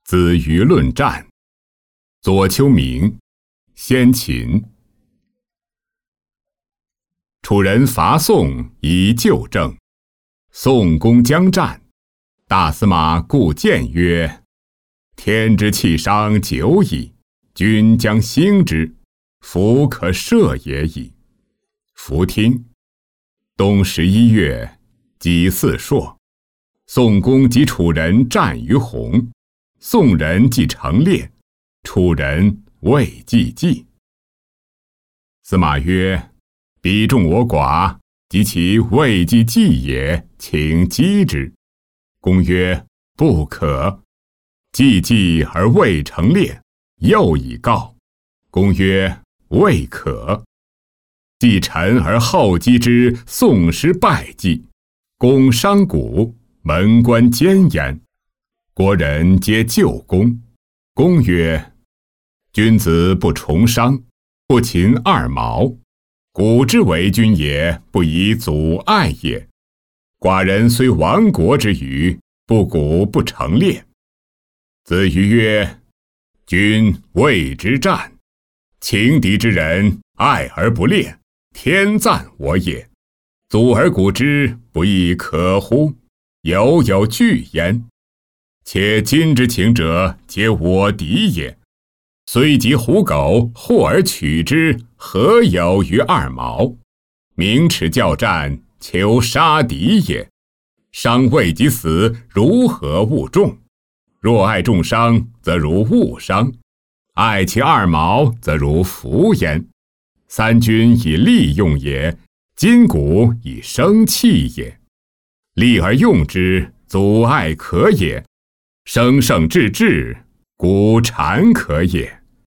子舆论战。左丘明，先秦。楚人伐宋以救郑，宋公将战，大司马顾谏曰：“天之气伤久矣，君将兴之，夫可赦也已。”弗听。冬11月，己巳朔，宋公及楚人战于洪，宋人既成列，楚人未既济。司马曰：“彼众我寡，及其未既济也，请击之。”公曰：“不可。既济而未成列，又以告。”公曰：“未可。既陈而后击之，宋师败绩，公伤谷，门关坚焉。国人皆救公。”公曰：“君子不重伤，不擒二毛。古之为君也，不以阻碍也。寡人虽亡国之余，不鼓不成列。”子瑜曰：“君谓之战，轻敌之人，爱而不列，天赞我也。阻而鼓之，不亦可乎？犹有惧焉。且今之情者，皆我敌也。虽及虎狗，获而取之，何有于二毛？明耻教战，求杀敌也。伤未及死，如何勿重？若爱重伤，则如误伤；爱其二毛，则如服焉。三军以利用也，筋骨以生气也。利而用之，阻碍可也；生胜至至，骨缠可也。”